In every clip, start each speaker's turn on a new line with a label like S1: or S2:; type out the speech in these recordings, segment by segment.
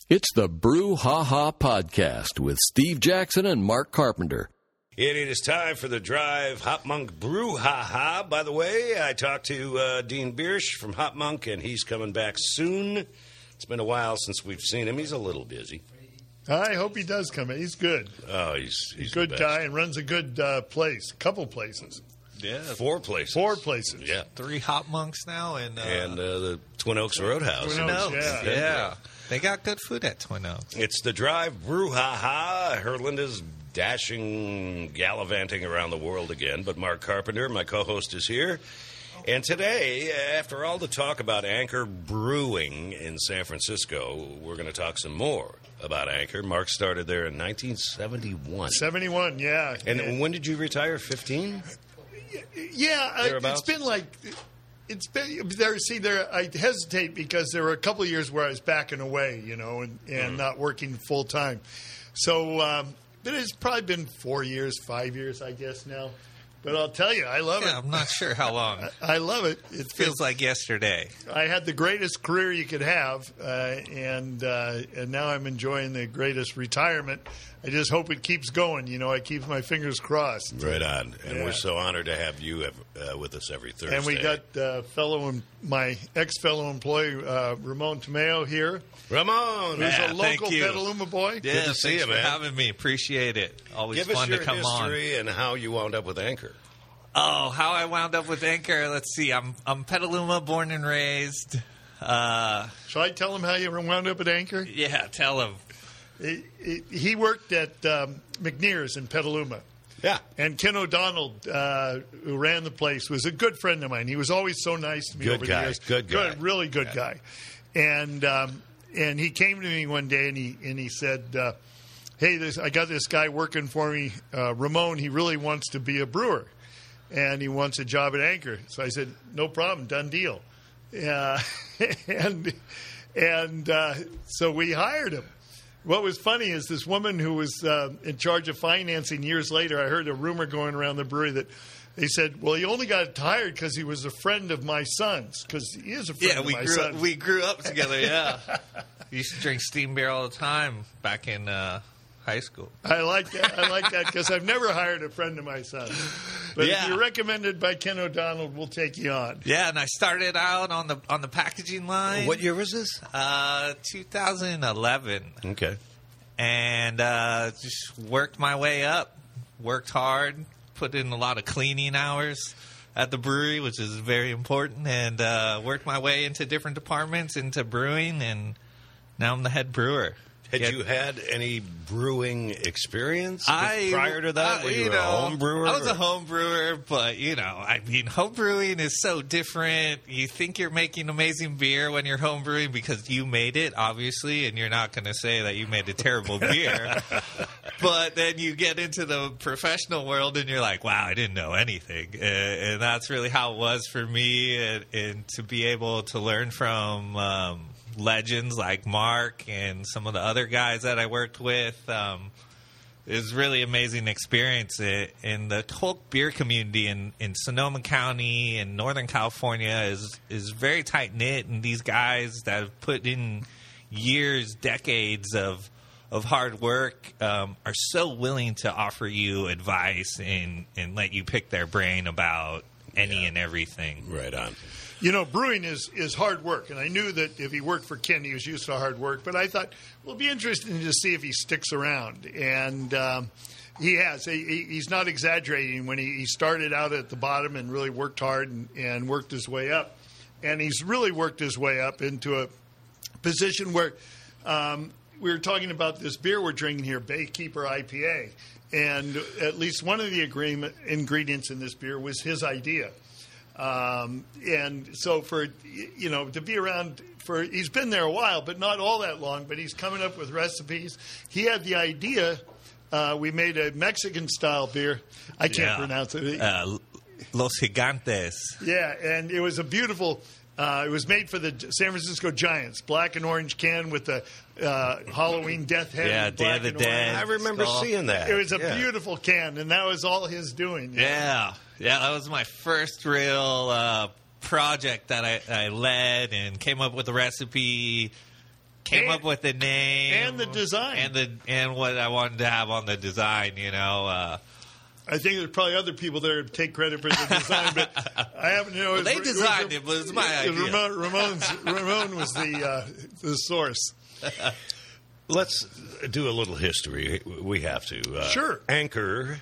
S1: It's the Brew Ha Ha Podcast with Steve Jackson and Mark Carpenter.
S2: It is time for the Drive Hop Monk Brew Ha Ha. By the way, I talked to Dean Biersch from Hop Monk, and he's coming back soon. It's been a while since we've seen him. He's a little busy.
S3: I hope he does come in. He's good.
S2: Oh, he's
S3: a good guy and runs a good place. Couple places.
S2: Yeah, 4 places.
S3: 4 places.
S2: Yeah,
S4: 3 Hop Monks now, and
S2: the Twin Oaks Roadhouse.
S3: Twin Oaks,
S4: yeah. They got good food at Twin Oaks.
S2: It's the Drive Brew Ha Ha. Herlinda's dashing, gallivanting around the world again. But Mark Carpenter, my co-host, is here. And today, after all the talk about Anchor Brewing in San Francisco, we're going to talk some more about Anchor. Mark started there in 1971.
S3: 71, yeah.
S2: And when did you retire? 15?
S3: Yeah, it's been like... It's been there. See, there. I hesitate because there were a couple of years where I was backing away, and not working full time. So, but it's probably been 4 years, 5 years, I guess now. But I'll tell you, I love it.
S4: I'm not sure how long.
S3: I love it. It
S4: feels like yesterday.
S3: I had the greatest career you could have, and now I'm enjoying the greatest retirement. I just hope it keeps going. I keep my fingers crossed.
S2: Right on. And we're so honored to have you with us every Thursday.
S3: And we got my ex-fellow employee, Ramon Tomeo, here.
S2: Ramon!
S3: Who's a local Petaluma boy.
S4: Yeah,
S2: good to see you, man.
S4: Thanks for having me. Appreciate it. Always fun to come on.
S2: Give us your history and how you wound up with Anchor.
S4: Oh, how I wound up with Anchor. Let's see. I'm Petaluma, born and raised.
S3: Shall I tell him how you wound up at Anchor?
S4: Yeah, tell him.
S3: He worked at McNear's in Petaluma.
S2: Yeah.
S3: And Ken O'Donnell, who ran the place, was a good friend of mine. He was always so nice to me over the years.
S2: Good guy.
S3: Really good guy. And he came to me one day and he said, hey, I got this guy working for me, Ramon. He really wants to be a brewer. And he wants a job at Anchor. So I said, no problem, done deal. And so we hired him. What was funny is this woman who was in charge of financing years later, I heard a rumor going around the brewery that they said, well, he only got hired because he was a friend of my son's, because he is a friend of my son's.
S4: We grew up together, yeah. We used to drink Steam Beer all the time back in high school.
S3: I like that because I've never hired a friend of my son. But if you're recommended by Ken O'Donnell, we'll take you on.
S4: Yeah, and I started out on the packaging line.
S2: What year was this?
S4: 2011.
S2: Okay.
S4: And just worked my way up. Worked hard. Put in a lot of cleaning hours at the brewery, which is very important. And worked my way into different departments, into brewing, and now I'm the head brewer.
S2: Had you had any brewing experience prior to that? Were you a home brewer?
S4: I was a home brewer, but, home brewing is so different. You think you're making amazing beer when you're home brewing because you made it, obviously, and you're not going to say that you made a terrible beer. But then you get into the professional world and you're like, wow, I didn't know anything. And that's really how it was for me, and to be able to learn from legends like Mark and some of the other guys that I worked with. It was really amazing experience. And the whole beer community in Sonoma County and Northern California is very tight-knit, and these guys that have put in years, decades of hard work are so willing to offer you advice and let you pick their brain about any and everything.
S2: Right on.
S3: Brewing is hard work, and I knew that if he worked for Ken, he was used to hard work. But I thought, well, it'd be interesting to see if he sticks around. And he has. He's not exaggerating when he started out at the bottom and really worked hard and worked his way up. And he's really worked his way up into a position where we were talking about this beer we're drinking here, Baykeeper IPA. And at least one of the ingredients in this beer was his idea. And so to be around he's been there a while, but not all that long, but he's coming up with recipes. He had the idea. We made a Mexican style beer. I can't pronounce it.
S4: Los Gigantes.
S3: Yeah. And it was a beautiful, it was made for the San Francisco Giants, black and orange can with the Halloween death head.
S4: Yeah, Day of the Dead.
S2: I remember seeing that.
S3: It was a beautiful can, and that was all his doing.
S4: Yeah. Yeah, that was my first real project that I led and came up with a recipe, came up with the name
S3: and the design
S4: and what I wanted to have on the design.
S3: I think there's probably other people there to take credit for the design, but I happen to know
S4: well, they designed it, but it's my idea.
S3: Ramon was the source.
S2: Let's do a little history. We have to.
S3: Sure.
S2: Anchor.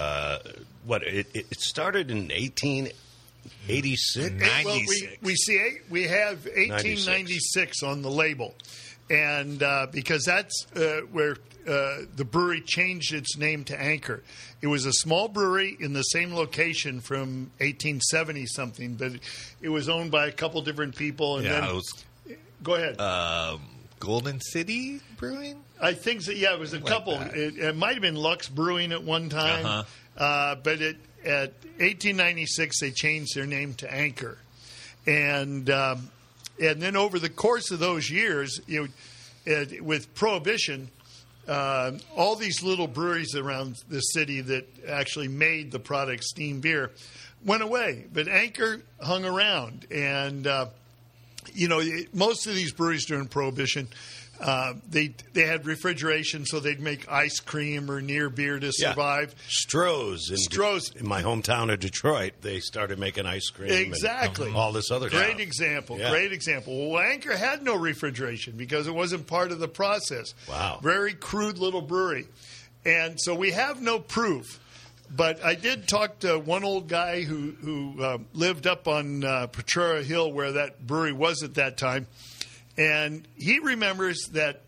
S2: It started in 1886.
S4: 96.
S3: Well, we have 1896 on the label, and because that's where the brewery changed its name to Anchor. It was a small brewery in the same location from 1870 something, but it was owned by a couple different people. And then,
S4: it was,
S3: go ahead.
S4: Golden City Brewing?
S3: I think so. Yeah, it was a couple. It might have been Lux Brewing at one time, but at 1896 they changed their name to Anchor, and then over the course of those years, with Prohibition. All these little breweries around the city that actually made the product steam beer went away, but Anchor hung around. And, most of these breweries during Prohibition, they had refrigeration, so they'd make ice cream or near beer to survive.
S2: Stroh's. In my hometown of Detroit, they started making ice cream.
S3: Exactly.
S2: And all this other stuff.
S3: Great example. Well, Anchor had no refrigeration because it wasn't part of the process.
S2: Wow.
S3: Very crude little brewery. And so we have no proof. But I did talk to one old guy who lived up on Petrora Hill where that brewery was at that time. And he remembers that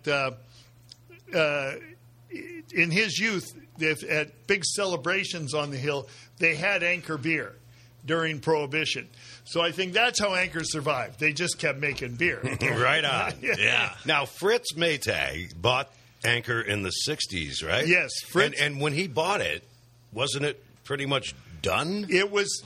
S3: in his youth, at big celebrations on the hill, they had Anchor beer during Prohibition. So I think that's how Anchor survived. They just kept making beer.
S2: Right on. Yeah. Now, Fritz Maytag bought Anchor in the 60s, right?
S3: Yes. Fritz.
S2: And when he bought it, wasn't it pretty much done?
S3: It was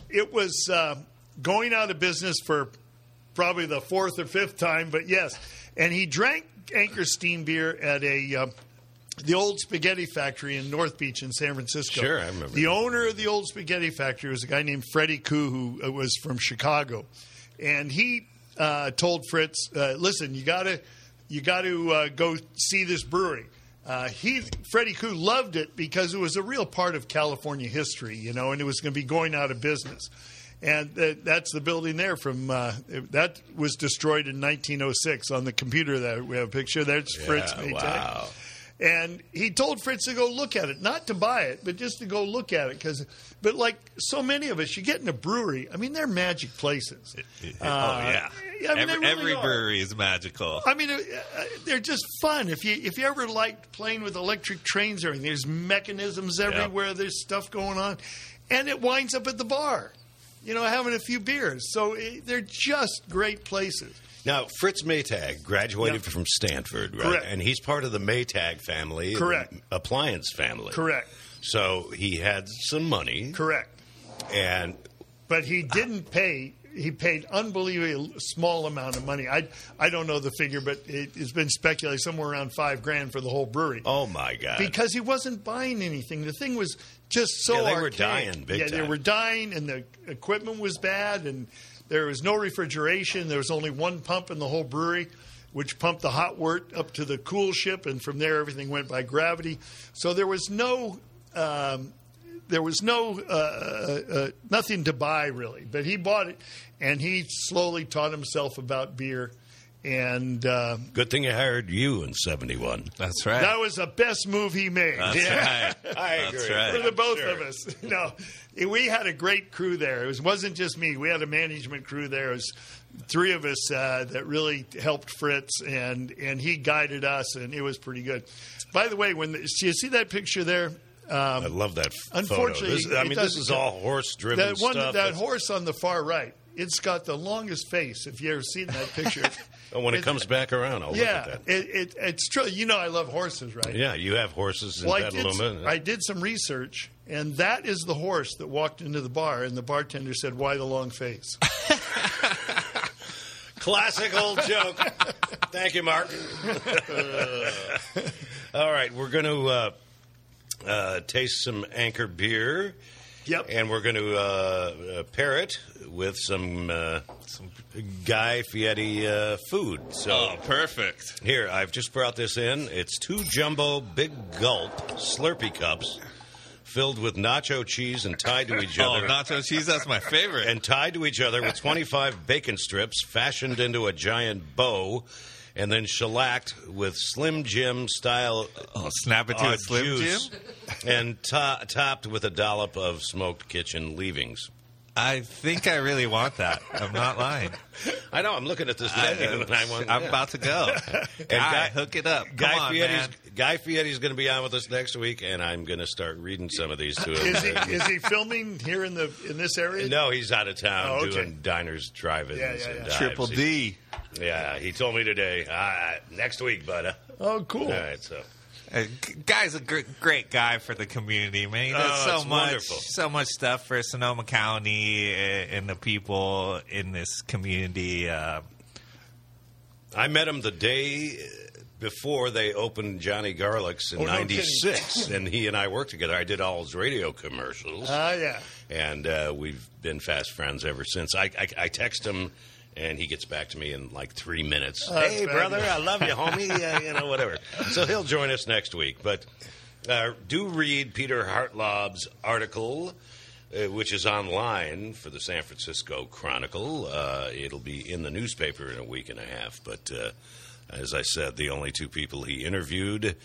S3: going out of business for probably the fourth or fifth time, but yes. And he drank Anchor steam beer at the old spaghetti factory in North Beach in San Francisco.
S2: Sure, I remember.
S3: The owner of the old spaghetti factory was a guy named Freddie Koo, who was from Chicago. And he told Fritz, listen, you got to go see this brewery. Freddie Koo loved it because it was a real part of California history, and it was going to be going out of business. And that's the building there that was destroyed in 1906 on the computer that we have a picture. There's Fritz Maytag.
S2: Wow.
S3: And he told Fritz to go look at it, not to buy it, but just to go look at it. But like so many of us, you get in a brewery, I mean, they're magic places.
S4: Yeah.
S3: I mean,
S4: every brewery is magical.
S3: I mean, they're just fun. If you ever liked playing with electric trains or anything, there's mechanisms everywhere. Yep. There's stuff going on. And it winds up at the bar, having a few beers. So they're just great places.
S2: Now, Fritz Maytag graduated from Stanford, right?
S3: Correct.
S2: And he's part of the Maytag family.
S3: Correct.
S2: Appliance family.
S3: Correct.
S2: So he had some money.
S3: Correct. But he didn't pay. He paid unbelievably small amount of money. I don't know the figure, but it's been speculated somewhere around $5,000 for the whole brewery.
S2: Oh my God!
S3: Because he wasn't buying anything. The thing was just so
S2: they
S3: archaic.
S2: were dying big time.
S3: They were dying, and the equipment was bad, and there was no refrigeration. There was only one pump in the whole brewery, which pumped the hot wort up to the cool ship, and from there everything went by gravity. So there was no. Nothing to buy, really. But he bought it, and he slowly taught himself about beer. And
S2: good thing he hired you in '71.
S4: That's right.
S3: That was the best move he made.
S4: That's right.
S2: I agree.
S4: That's right.
S3: For the both of us. We had a great crew there. It wasn't just me. We had a management crew there. It was three of us that really helped Fritz, and he guided us, and it was pretty good. By the way, do you see that picture there?
S2: I love that
S3: unfortunately,
S2: photo. This is all horse-driven stuff.
S3: That horse on the far right, it's got the longest face. If you ever seen that picture.
S2: When it comes back around, I'll look at that.
S3: It's true. I love horses, right?
S2: Yeah, you have horses in Petaluma.
S3: I did some research, and that is the horse that walked into the bar, and the bartender said, "Why the long face?"
S2: Classic old joke. Thank you, Mark. All right, we're going to taste some Anchor beer.
S3: Yep.
S2: And we're going to pair it with some Guy Fieri food. So
S4: perfect.
S2: here, I've just brought this in. It's 2 jumbo Big Gulp Slurpee cups filled with nacho cheese and tied to each other.
S4: Nacho cheese, that's my favorite.
S2: And tied to each other with 25 bacon strips fashioned into a giant bow and then shellacked with Slim Jim style
S4: snap it to a Slim
S2: juice
S4: Jim?
S2: and topped with a dollop of smoked kitchen leavings.
S4: I think I really want that. I'm not lying.
S2: I know. I'm looking at this menu and
S4: I'm about to go. Guy, hook it up. Come on, man.
S2: Guy Fieri's going to be on with us next week, and I'm going to start reading some of these to him.
S3: Is he filming here in this area?
S2: No, he's out of town
S3: okay.
S2: doing diners, drive-ins, and dives.
S4: Triple D.
S2: Yeah, he told me today. Next week, bud.
S3: Oh, cool.
S2: All right, so.
S4: Guy's a great guy for the community, man. He does so much stuff for Sonoma County and the people in this community.
S2: I met him the day before they opened Johnny Garlic's in '96, and he and I worked together. I did all his radio commercials.
S3: Yeah.
S2: And we've been fast friends ever since. I text him, and he gets back to me in like 3 minutes. Hey, brother, I love you, homie. Whatever. So he'll join us next week. But do read Peter Hartlaub's article, which is online for the San Francisco Chronicle. It'll be in the newspaper in a week and a half. But as I said, the only 2 people he interviewed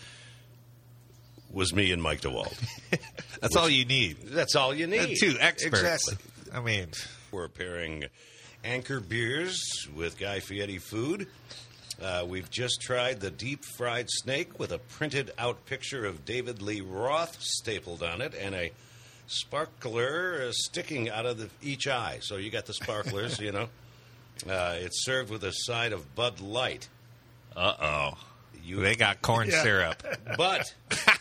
S2: was me and Mike DeWald.
S4: That's all you need.
S2: That's all you need.
S4: 2 experts.
S2: Exactly.
S4: I mean,
S2: we're pairing Anchor beers with Guy Fieri food. We've just tried the deep-fried snake with a printed-out picture of David Lee Roth stapled on it and a sparkler sticking out of each eye. So you got the sparklers, you know. It's served with a side of Bud Light.
S4: uh-oh. They got corn syrup.
S2: But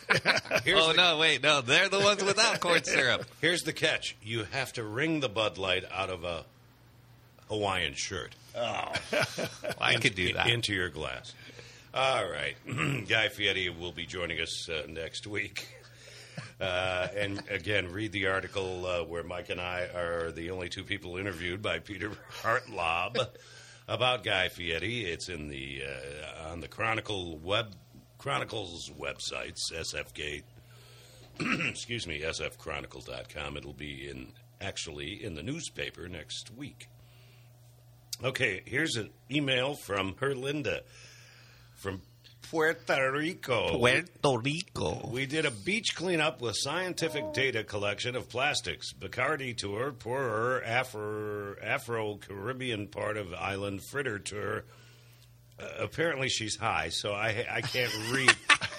S4: no, they're the ones without corn syrup.
S2: Here's the catch. You have to wring the Bud Light out of a Hawaiian shirt.
S4: Oh. I could do that.
S2: Into your glass. All right. Guy Fieri will be joining us next week. And again, read the article where Mike and I are the only 2 people interviewed by Peter Hartlaub about Guy Fieri. It's in the on the Chronicles websites, SFK. Excuse me, sfchronicle.com. It'll be actually in the newspaper next week. Okay, here's an email from Herlinda from Puerto Rico. We did a beach cleanup with scientific data collection of plastics. Bacardi tour, poorer Afro-Caribbean part of island fritter tour. Apparently she's high, so I can't read.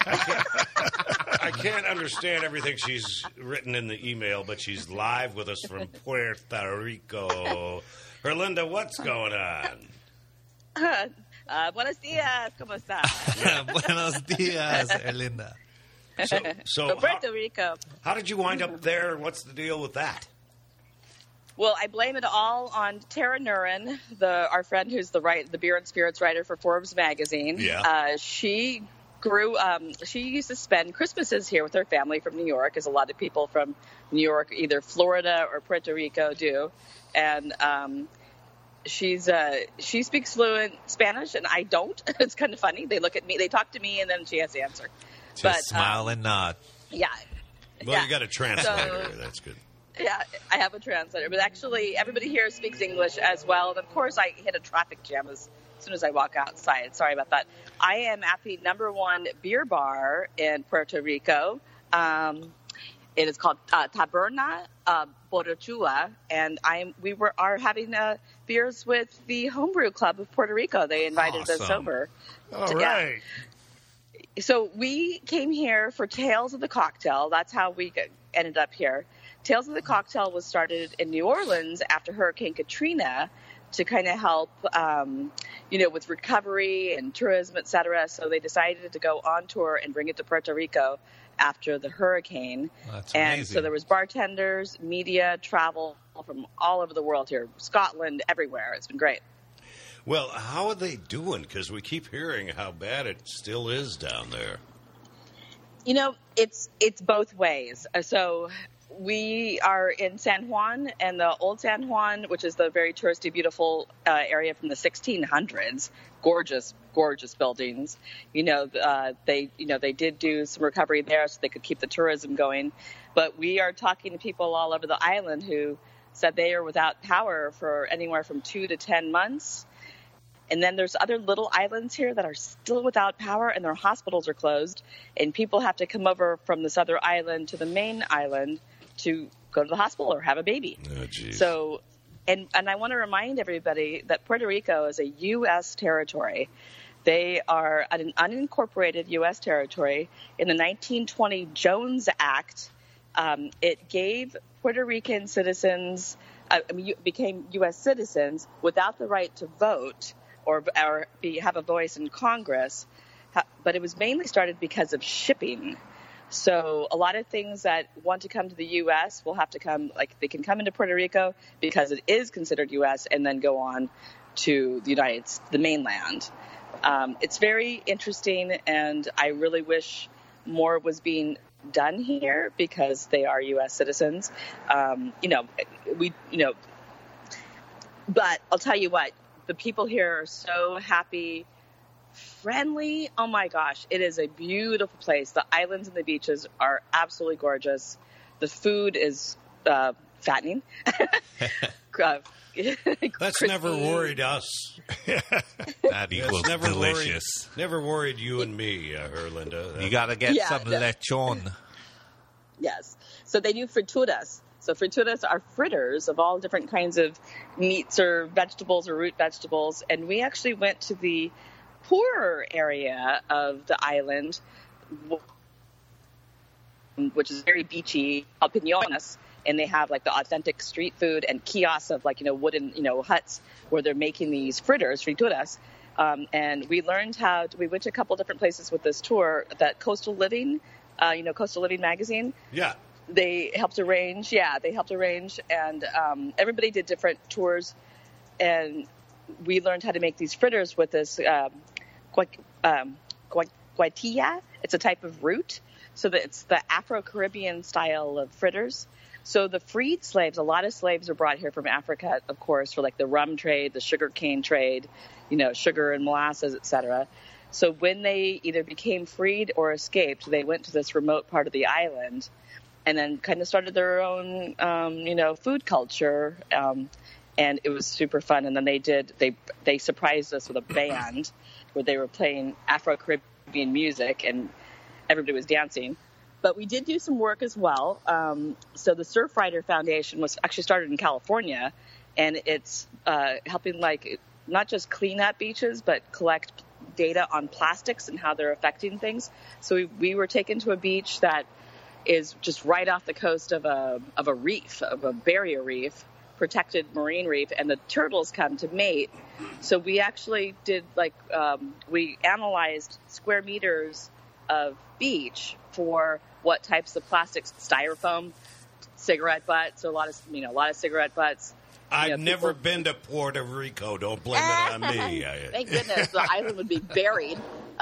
S2: I can't understand everything she's written in the email, but she's live with us from Puerto Rico. Herlinda, what's going on?
S5: Buenos dias, ¿cómo estás?
S4: Buenos dias, Herlinda.
S2: So
S5: Puerto Rico.
S2: How did you wind up there? What's the deal with that?
S5: Well, I blame it all on Tara Nurin, our friend who's the beer and spirits writer for Forbes magazine.
S2: Yeah.
S5: She used to spend Christmases here with her family from New York, as a lot of people from New York, either Florida or Puerto Rico do. And she speaks fluent Spanish, and I don't. It's kind of funny. They look at me, they talk to me, and then she has to answer.
S4: Just smile and nod.
S5: Yeah.
S2: Well, you got a translator. That's good.
S5: Yeah, I have a translator. But actually, everybody here speaks English as well. And, of course, I hit a traffic jam as soon as I walk outside. Sorry about that. I am at the #1 beer bar in Puerto Rico. It is called Taberna Borrachua, and we are having beers with the Homebrew Club of Puerto Rico. They invited us over.
S3: All right.
S5: So we came here for Tales of the Cocktail. That's how we ended up here. Tales of the Cocktail was started in New Orleans after Hurricane Katrina to kind of help, with recovery and tourism, et cetera. So they decided to go on tour and bring it to Puerto Rico after the hurricane.
S4: That's
S5: and
S4: amazing.
S5: So there was bartenders, media, travel from all over the world here, Scotland, everywhere. It's been great.
S2: Well, how are they doing? Because we keep hearing how bad it still is down there.
S5: It's both ways. So we are in San Juan, and the old San Juan, which is the very touristy, beautiful area from the 1600s. Gorgeous, gorgeous buildings. They did do some recovery there so they could keep the tourism going. But we are talking to people all over the island who said they are without power for anywhere from 2 to 10 months. And then there's other little islands here that are still without power, and their hospitals are closed. And people have to come over from this other island to the main island to go to the hospital or have a baby.
S2: Oh, geez.
S5: So, and I want to remind everybody that Puerto Rico is a U.S. territory. They are an unincorporated U.S. territory. In the 1920 Jones Act, it gave Puerto Rican citizens became U.S. citizens without the right to vote or have a voice in Congress. But it was mainly started because of shipping. So a lot of things that want to come to the U.S. will have to come, like they can come into Puerto Rico because it is considered U.S. and then go on to the mainland. It's very interesting, and I really wish more was being done here because they are U.S. citizens. But I'll tell you what, the people here are so happy, friendly. Oh my gosh, it is a beautiful place. The islands and the beaches are absolutely gorgeous. The food is fattening.
S2: That's never worried us.
S4: That equals
S2: never
S4: delicious.
S2: Never worried you and me, Herlinda.
S4: You got to get some lechon.
S5: Yes. So they do frituras. So frituras are fritters of all different kinds of meats or vegetables or root vegetables. And we actually went to the poorer area of the island, which is very beachy, Piñones, and they have like the authentic street food and kiosks of wooden huts where they're making these frituras. And we learned we went to a couple different places with this tour. That Coastal Living, Coastal Living magazine.
S2: Yeah.
S5: They helped arrange. Yeah, they helped arrange, and everybody did different tours, and we learned how to make these fritters with this guatilla. It's a type of root, so that it's the Afro-Caribbean style of fritters. So the freed slaves, a lot of slaves were brought here from Africa, of course, for like the rum trade, the sugar cane trade, sugar and molasses, etc. So when they either became freed or escaped, they went to this remote part of the island and then kind of started their own, food culture. And it was super fun. And then they surprised us with a band where they were playing Afro-Caribbean music and everybody was dancing. But we did do some work as well. So the Surfrider Foundation was actually started in California, and it's helping not just clean up beaches, but collect data on plastics and how they're affecting things. So we were taken to a beach that is just right off the coast of a reef, of a barrier reef, protected marine reef, and the turtles come to mate. So we actually did we analyzed square meters of beach for what types of plastics, styrofoam, cigarette butts, a lot of cigarette butts.
S2: I've never been to Puerto Rico. Don't blame it on me.
S5: Thank goodness the island would be buried.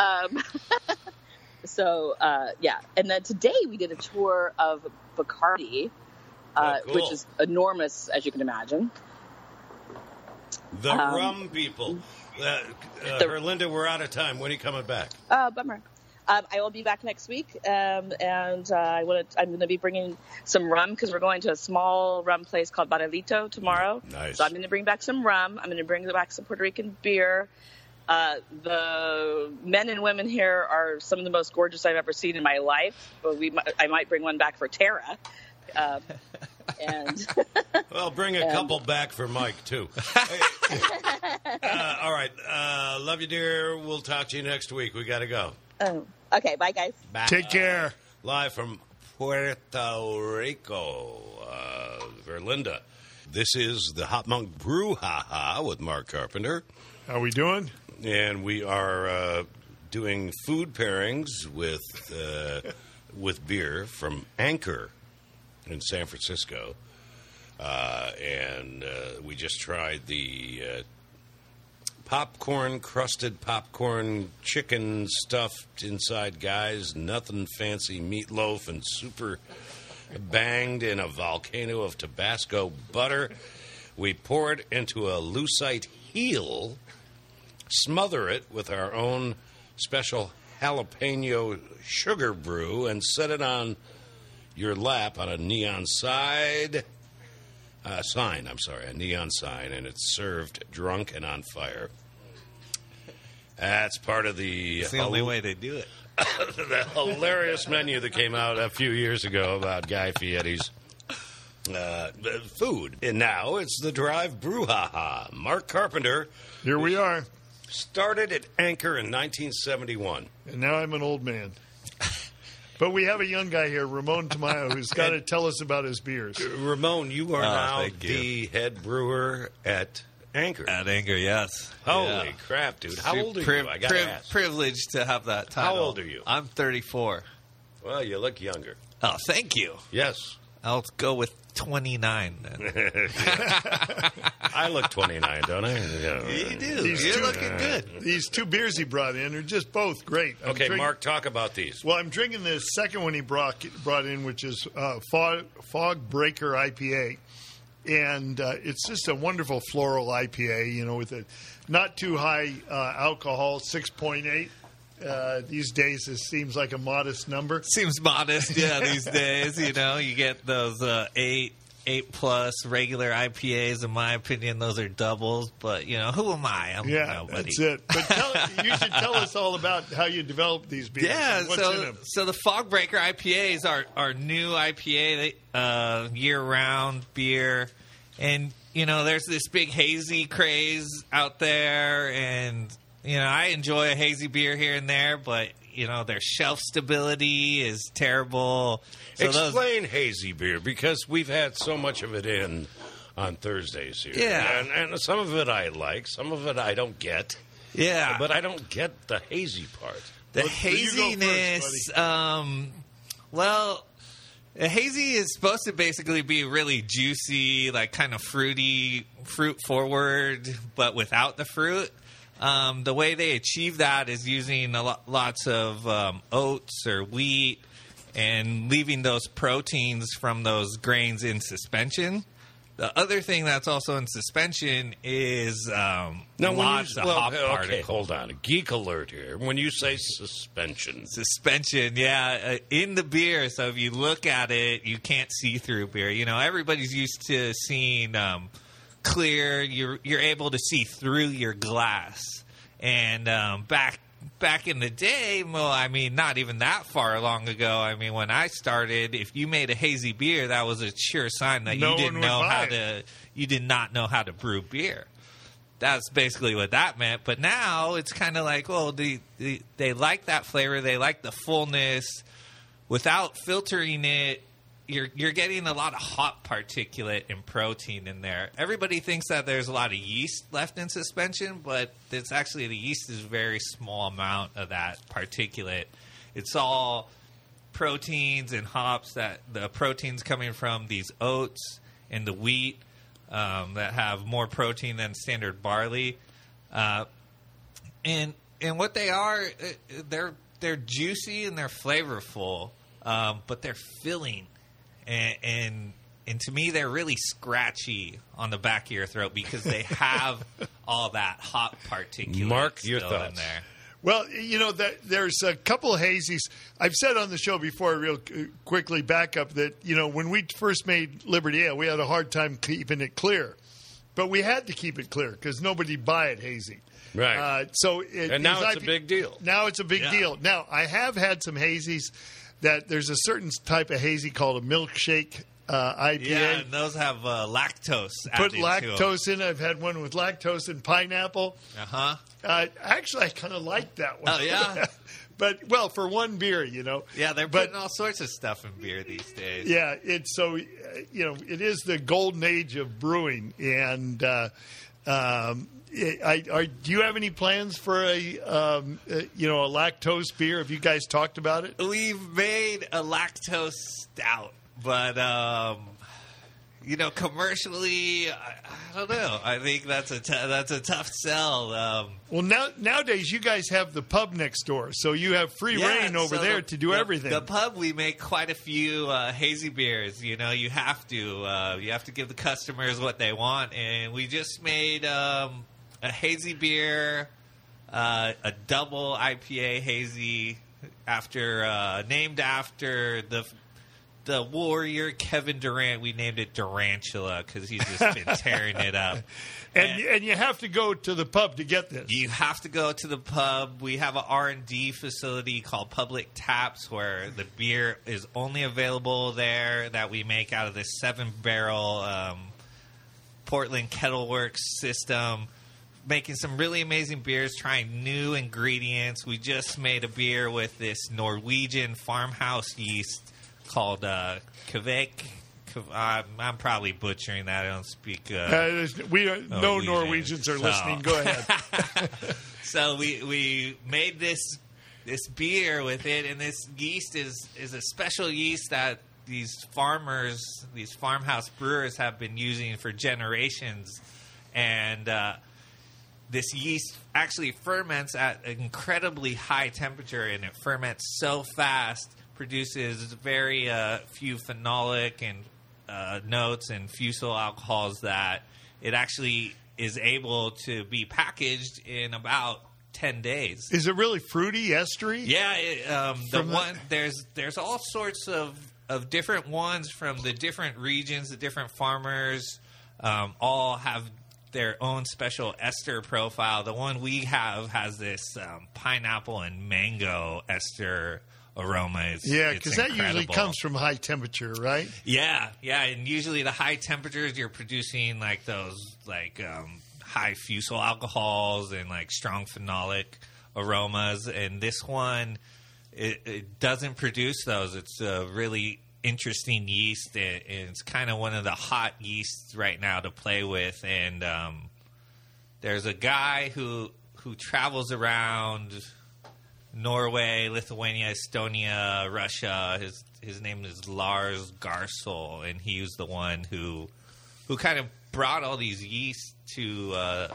S5: And then today we did a tour of Bacardi,
S2: cool.
S5: which is enormous, as you can imagine.
S2: The rum people. Herlinda, we're out of time. When are you coming back?
S5: Bummer. I will be back next week, and I'm going to be bringing some rum because we're going to a small rum place called Barrilito tomorrow.
S2: Nice.
S5: So I'm going to bring back some rum. I'm going to bring back some Puerto Rican beer. The men and women here are some of the most gorgeous I've ever seen in my life. But I might bring one back for Tara.
S2: Well, bring a couple back for Mike, too. All right. Love you, dear. We'll talk to you next week. We got to go.
S5: Okay, bye, guys.
S2: Bye.
S3: Take care.
S2: Live from Puerto Rico, Herlinda. This is the Hop Monk Brew Ha-Ha with Mark Carpenter.
S3: How we doing?
S2: And we are doing food pairings with beer from Anchor in San Francisco. And we just tried the crusted popcorn chicken stuffed inside guys, nothing fancy meatloaf and super banged in a volcano of Tabasco butter. We pour it into a lucite heel, smother it with our own special jalapeno sugar brew, and set it on your lap on a neon sign, a neon sign, and it's served drunk and on fire. That's part of the...
S4: It's the only way they do it.
S2: The hilarious menu that came out a few years ago about Guy Fieri's food. And now it's the Drive Brouhaha. Mark Carpenter.
S3: Here we are.
S2: Started at Anchor in 1971.
S3: And now I'm an old man. But we have a young guy here, Ramon Tamayo, who's got to tell us about his beers.
S2: Ramon, you are now the head brewer at Anchor.
S4: At Anchor, yes.
S2: Holy crap, dude. How old are you? I got to ask.
S4: Privileged to have that title.
S2: How old are you?
S4: I'm 34.
S2: Well, you look younger.
S4: Oh, thank you.
S2: Yes.
S4: I'll go with 29 then.
S2: I look 29, don't I? Yeah.
S4: You do. You're looking good.
S3: These two beers he brought in are just both great.
S2: Okay, Mark, talk about these.
S3: Well, I'm drinking the second one he brought in, which is Fog Breaker IPA. And it's just a wonderful floral IPA, with a not too high alcohol, 6.8. These days, this seems like a modest number.
S4: Seems modest, yeah, these days. You get those 8 plus regular IPAs. In my opinion, those are doubles. But, who am I? I'm nobody.
S3: That's it. But you should tell us all about how you developed these beers.
S4: Yeah,
S3: what's in them.
S4: So the Fog Breaker IPA is our new IPA, year-round beer. And, there's this big hazy craze out there. And, I enjoy a hazy beer here and there. But, their shelf stability is terrible. So
S2: Explain hazy beer, because we've had so much of it on Thursdays here.
S4: Yeah.
S2: And some of it I like. Some of it I don't get.
S4: Yeah.
S2: But I don't get the hazy part.
S4: The
S3: haziness,
S4: the hazy is supposed to basically be really juicy, like kind of fruity, fruit forward, but without the fruit. The way they achieve that is using lots of oats or wheat and leaving those proteins from those grains in suspension. The other thing that's also in suspension is lots of hop particles.
S2: Okay, hold on. A geek alert here. When you say suspension.
S4: Suspension, yeah. In the beer, so if you look at it, you can't see through beer. Everybody's used to seeing clear. You're able to see through your glass. And back in the day, not even that far long ago. When I started, if you made a hazy beer, that was a sure sign that you did not know how to brew beer. That's basically what that meant. But now it's kind of like, they like that flavor, they like the fullness. Without filtering it, you're getting a lot of hop particulate and protein in there. Everybody thinks that there's a lot of yeast left in suspension, but it's actually the yeast is a very small amount of that particulate. It's all proteins and hops, that the proteins coming from these oats and the wheat that have more protein than standard barley. And what they are, they're juicy and they're flavorful, but they're filling. And to me, they're really scratchy on the back of your throat because they have all that hop particulate
S2: Mark, your
S4: still
S2: thoughts.
S4: in there.
S3: Well, there's a couple of hazies. I've said on the show before, real quickly back up, that, when we first made Liberty Ale, we had a hard time keeping it clear. But we had to keep it clear because nobody'd buy it hazy.
S2: Right. And now it's a big deal.
S3: Now it's a big deal. Now, I have had some hazies that there's a certain type of hazy called a milkshake IPA.
S4: Yeah, and those have lactose added
S3: Put lactose
S4: to
S3: in. I've had one with lactose and pineapple.
S4: Uh-huh.
S3: Actually, I kind of like that one.
S4: Oh, yeah?
S3: But, for one beer,
S4: Yeah, they're putting all sorts of stuff in beer these days.
S3: Yeah, it's so, it is the golden age of brewing. And do you have any plans for a lactose beer? Have you guys talked about it?
S4: We've made a lactose stout, but commercially, I don't know. I think that's a tough sell.
S3: Well, nowadays you guys have the pub next door, so you have free reign over there to do everything.
S4: The pub, we make quite a few hazy beers. You have to give the customers what they want, and we just made a hazy beer, a double IPA hazy, named after the warrior Kevin Durant. We named it Durantula because he's just been tearing it up.
S3: And you have to go to the pub to get this.
S4: You have to go to the pub. We have an R&D facility called Public Taps where the beer is only available there, that we make out of this 7-barrel Portland Kettleworks system, making some really amazing beers, trying new ingredients. We just made a beer with this Norwegian farmhouse yeast called Kvik. I'm probably butchering that. I don't speak.
S3: No Norwegians are listening. Go ahead.
S4: So we made this beer with it, and this yeast is a special yeast that these farmhouse brewers have been using for generations, and this yeast actually ferments at an incredibly high temperature, and it ferments so fast, produces very few phenolic and notes and fusel alcohols that it actually is able to be packaged in about 10 days.
S3: Is it really fruity, estery?
S4: Yeah, there's all sorts of different ones from the different regions. The different farmers all have their own special ester profile. The one we have has this pineapple and mango ester aroma.
S3: Because that usually comes from high temperature, right?
S4: Yeah, and usually the high temperatures, you're producing like those high fusel alcohols and like strong phenolic aromas, and this one it doesn't produce those. It's a really interesting yeast, and it's kind of one of the hot yeasts right now to play with. And there's a guy who travels around Norway, Lithuania, Estonia, Russia. His name is Lars Garsol, and he was the one who kind of brought all these yeasts to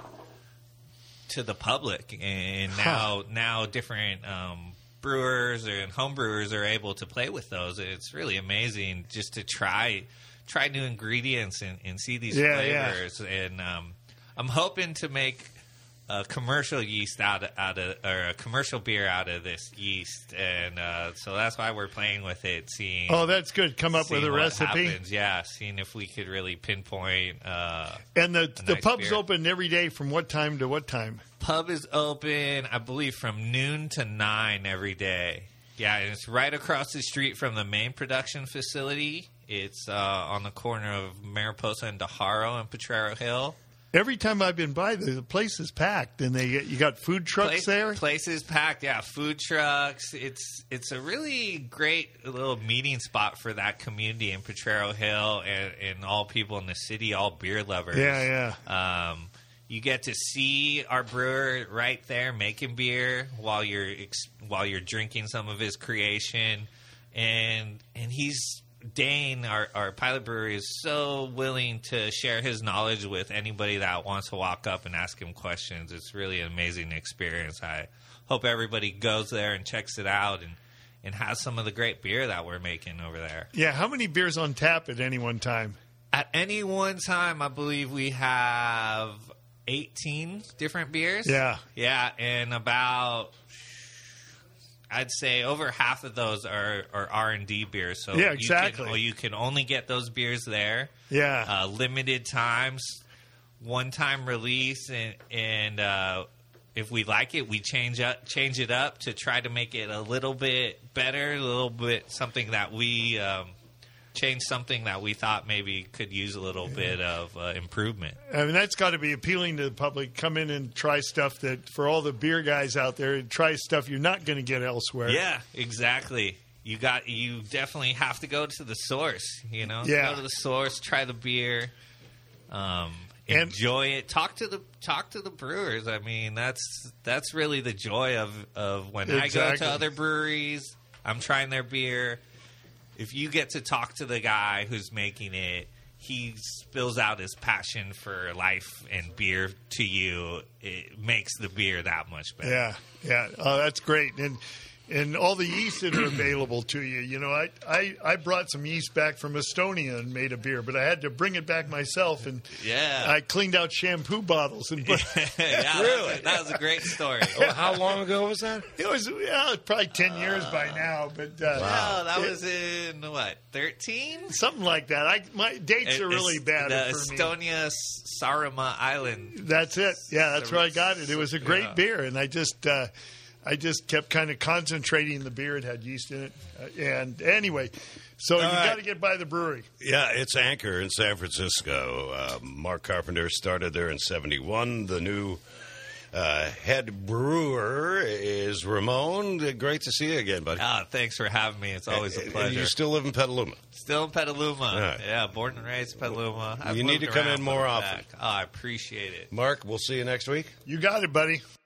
S4: the public, and now different brewers and home brewers are able to play with those. It's really amazing just to try new ingredients and see these flavors. Yeah. And I'm hoping to make a commercial yeast or a commercial beer out of this yeast, and so that's why we're playing with it.
S3: That's good. Come up with a recipe.
S4: Happens. Yeah, seeing if we could really pinpoint.
S3: And the pub's open every day from what time to what time?
S4: Pub is open, I believe, from noon to 9 every day. Yeah, and it's right across the street from the main production facility. It's on the corner of Mariposa and Dejaro and Potrero Hill.
S3: Every time I've been by, the place is packed, and you got food trucks there.
S4: Place is packed, yeah. Food trucks. It's a really great little meeting spot for that community in Potrero Hill and all people in the city, all beer lovers.
S3: Yeah.
S4: You get to see our brewer right there making beer while you're drinking some of his creation, and Dane, our pilot brewer, is so willing to share his knowledge with anybody that wants to walk up and ask him questions. It's really an amazing experience. I hope everybody goes there and checks it out and has some of the great beer that we're making over there.
S3: Yeah, how many beers on tap at any one time?
S4: At any one time, I believe we have 18 different beers.
S3: Yeah.
S4: Yeah, and about, I'd say over half of those are R&D beers. So
S3: yeah, exactly.
S4: You can only get those beers there.
S3: Yeah.
S4: Limited times, one-time release, and if we like it, we change it up to try to make it a little bit better, a little bit something that we change something that we thought maybe could use a little bit of improvement.
S3: I mean, that's got to be appealing to the public. Come in and try stuff that, for all the beer guys out there, try stuff you're not going to get elsewhere.
S4: Yeah, exactly. You definitely have to go to the source.
S3: Yeah.
S4: Go to the source, try the beer, enjoy it. Talk to the brewers. I mean, that's really the joy of when I go to other breweries. I'm trying their beer. If you get to talk to the guy who's making it, he spills out his passion for life and beer to you, it makes the beer that much better.
S3: Yeah. Oh, that's great. And all the yeasts that are available to you. You know, I brought some yeast back from Estonia and made a beer, but I had to bring it back myself, and I cleaned out shampoo bottles. And
S2: Really?
S4: That was a great story.
S2: How long ago was that?
S3: It was probably 10 years by now, but
S4: Wow, that was in, 13?
S3: something like that. My dates are really bad
S4: The
S3: for me.
S4: Estonia Saaremaa Island.
S3: That's it. Yeah, that's where I got it. It was a great beer, and I just kept kind of concentrating the beer. It had yeast in it. And anyway, so you got to get by the brewery.
S2: Yeah, it's Anchor in San Francisco. Mark Carpenter started there in 1971. The new head brewer is Ramon. Great to see you again, buddy.
S4: Thanks for having me. It's always a pleasure.
S2: You still live in Petaluma?
S4: Still in Petaluma.
S2: Right.
S4: Yeah, born and raised in Petaluma.
S2: You need to come in more often.
S4: I appreciate it.
S2: Mark, we'll see you next week.
S3: You got it, buddy.